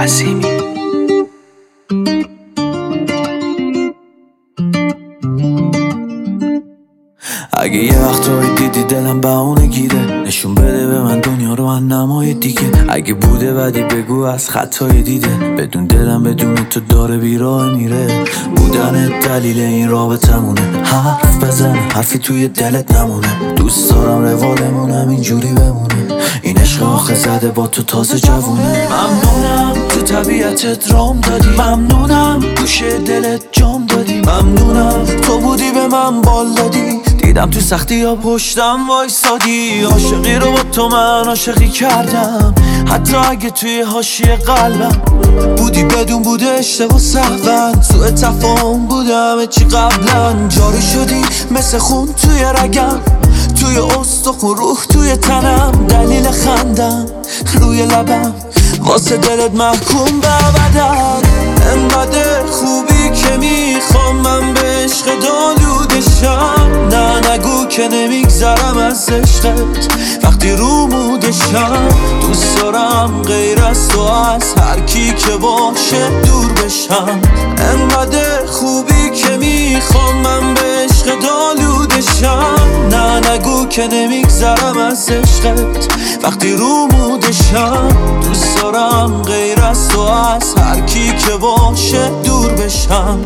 عظیمی. اگه یه وقتایی دیدی دلم بهونه گیره، نشون بده به من دنیا رو من نمای دیگه. اگه بوده بدی بگو از خطای دیده، بدون دلم بدون تو داره بیراه میره. بودن دلیل این رابطمونه، حرف بزن حرفی توی دلت نمونه. دوست دارم روالمونم اینجوری بمونه، این عشق آخه زده با تو تازه جوونه. ممنونم تو طبیعتت رام دادی، ممنونم گوشه دلت جام دادی، ممنونم تو بودی به من بال دادی. دیدم تو سختی ها پشتم وایسادی، عاشقی رو با تو من عاشقی کردم. حتی اگه توی حاشیه قلبم بودی بدون بوده اشتباه سهون. سوء تفاهم بودم چی قبلا، جاری شدی مثل خون توی رگم، توی استخون روح توی تنم. دلیل خندم روی لبم واسه دلت محکوم به ابدن. انقدر خوبی که میخوام من به عشق دالودشم. نه نگو که نمیگذرم از عشقت وقتی رو مودشم. دوست دارم غیر از تو از هر کی که باشه دور بشم. انقدر خوبی که میخوام من به عشق دالودشم. نه نگو که نمیگذرم از عشقت وقتی رو مودشم. دوست دارم غیر از تو از هر کی که باشه دور بشم.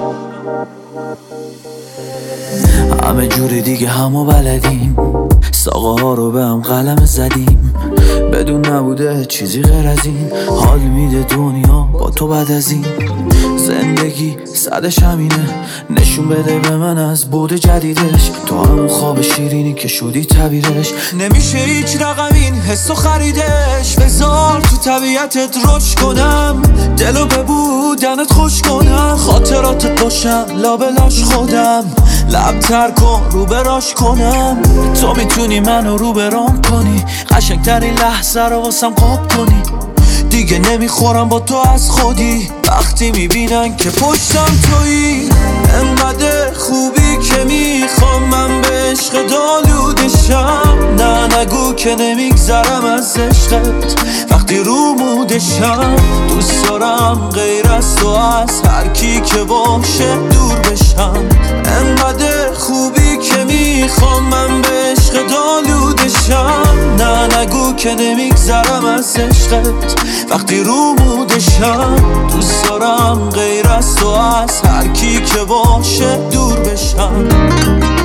همه جوری دیگه همو بلدیم، ساقه ها رو به هم قلم زدیم. بدون نبوده چیزی غیر از این، حال میده دنیا با تو بعد از این. زندگی صدش همینه، نشون بده به من از بود جدیدش. تو همون خواب شیرینی که شدی تعبیرش، نمیشه هیچ رقم این حسو خریدش. بذار تو طبیعتت رشد کنم، دلو به بودنت خوش کنم. خاطراتت باشم لابلاش خودم، لب تر کن رو براش کنم. تو میتونی منو رو برام کنی، قشنگترین لحظه رو واسم قاب کنی. دیگه نمیخورم با تو از خودی وقتی میبینن که پشتم تویی. انقدر خوبی که میخوام من به عشق دالودشم. نه نگو که نمیگذرم از عشقت وقتی رو مودشم. دوست دارم غیر از تو از هر کی که باشه دور بشم. انقدر خوبی که میخوام من به عشق دالودشم. نه نگو که نمیگذرم از عشقت وقتی رو مودشم. دوست دارم غیر از تو از هر کی که باشه دور بشم.